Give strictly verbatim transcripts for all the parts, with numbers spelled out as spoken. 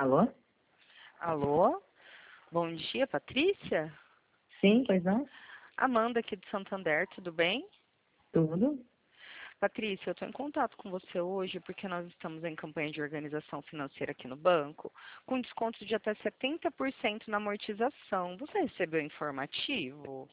Alô? Alô? Bom dia, Patrícia? Sim, pois não? Amanda aqui de Santander, tudo bem? Tudo? Patrícia, eu estou em contato com você hoje porque nós estamos em campanha de organização financeira aqui no banco, com desconto de até setenta por cento na amortização. Você recebeu informativo?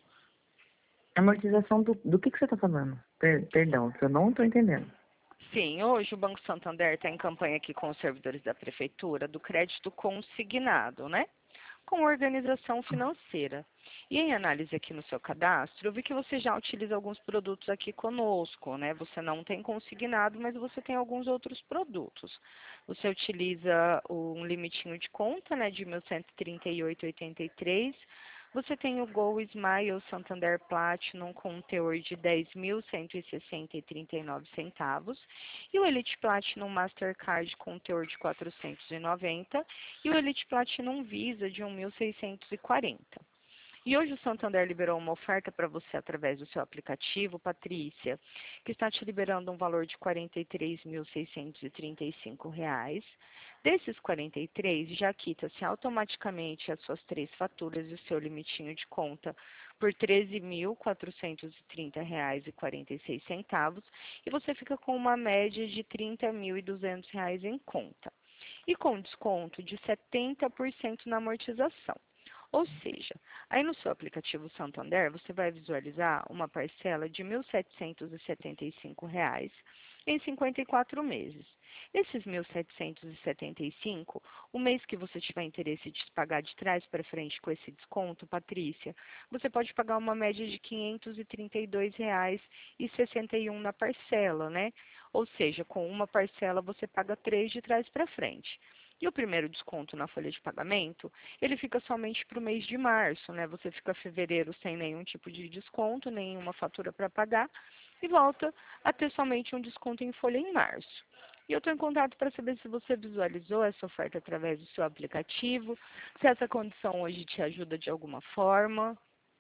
Amortização do, do que, que você está falando? Per- perdão, que eu não estou entendendo. Sim, hoje o Banco Santander está em campanha aqui com os servidores da Prefeitura do crédito consignado, né? Com organização financeira. E em análise aqui no seu cadastro, eu vi que você já utiliza alguns produtos aqui conosco, né? Você não tem consignado, mas você tem alguns outros produtos. Você utiliza um limitinho de conta, né, de mil cento e trinta e oito vírgula oitenta e três. Você tem o Gol Smile Santander Platinum com um teor de dez mil cento e sessenta vírgula trinta e nove centavos e o Elite Platinum Mastercard com um teor de quatrocentos e noventa e o Elite Platinum Visa de mil seiscentos e quarenta. E hoje o Santander liberou uma oferta para você através do seu aplicativo, Patrícia, que está te liberando um valor de quarenta e três mil seiscentos e trinta e cinco reais. Desses quarenta e três, já quita-se automaticamente as suas três faturas e o seu limitinho de conta por treze mil quatrocentos e trinta reais e quarenta e seis centavos e você fica com uma média de trinta mil e duzentos reais em conta. E com desconto de setenta por cento na amortização. Ou seja, aí no seu aplicativo Santander, você vai visualizar uma parcela de mil setecentos e setenta e cinco reais em cinquenta e quatro meses. Esses mil setecentos e setenta e cinco, o mês que você tiver interesse de pagar de trás para frente com esse desconto, Patrícia, você pode pagar uma média de quinhentos e trinta e dois reais e sessenta e um na parcela, né? Ou seja, com uma parcela você paga três de trás para frente. E o primeiro desconto na folha de pagamento, ele fica somente para o mês de março, né? Você fica fevereiro sem nenhum tipo de desconto, nenhuma fatura para pagar, e volta a ter somente um desconto em folha em março. E eu estou em contato para saber se você visualizou essa oferta através do seu aplicativo, se essa condição hoje te ajuda de alguma forma.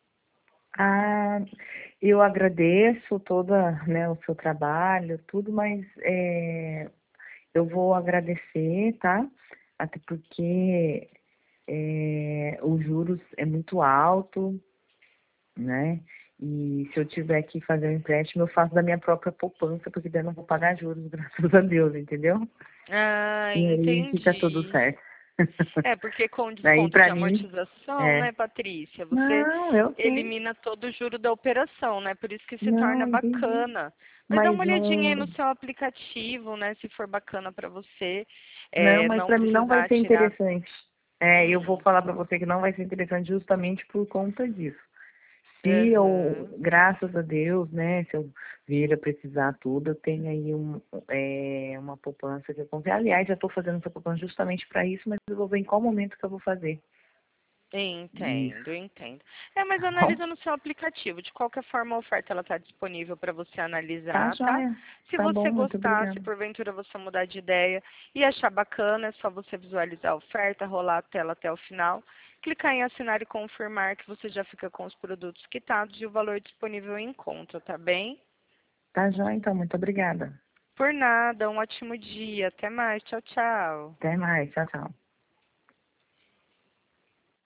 Ah, eu agradeço toda, né, o seu trabalho, tudo, mas é, eu vou agradecer, tá? Até porque é, os juros é muito alto, né? E se eu tiver que fazer um empréstimo, eu faço da minha própria poupança, porque daí eu não vou pagar juros, graças a Deus, entendeu? Ah, E aí fica tudo entendi. certo. É, porque com Daí, desconto de pra mim, amortização, é. né, Patrícia, você Não, eu sei. elimina todo o juro da operação, né? Por isso que se torna Não, entendi. bacana. Mas dá Mas uma olhadinha aí um. no seu aplicativo, né? Se for bacana para você, Não, é, mas não pra mim não vai precisar ser tirar. interessante. É, eu vou Hum, falar pra você que não vai ser interessante justamente por conta disso. Se eu, aham. graças a Deus, né, se eu vir a precisar tudo, eu tenho aí um, é, uma poupança que eu comprei. Aliás, já estou fazendo essa poupança justamente para isso, mas eu vou ver em qual momento que eu vou fazer Entendo, isso, entendo. É, mas tá bom? analisa no seu aplicativo. De qualquer forma, a oferta ela está disponível para você Tá, analisar, tá? joia. Se Tá você bom, muito gostar, obrigada. se porventura você mudar de ideia e achar bacana, é só você visualizar a oferta, rolar a tela até o final, clicar em assinar e confirmar que você já fica com os produtos quitados e o valor disponível em conta, tá bem? Tá, joia, então, muito obrigada. Por nada, um ótimo dia. Até mais. Tchau, tchau. Até mais, tchau, tchau.